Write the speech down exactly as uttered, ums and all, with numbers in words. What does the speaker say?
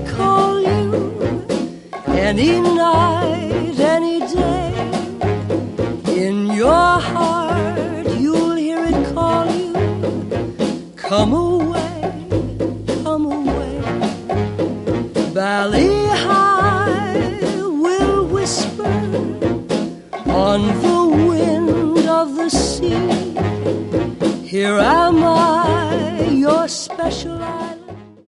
call you any night, any day. In your heart you'll hear it call you. Come away, come away. Valley High will whisper on the wind of the sea. Here am I, your special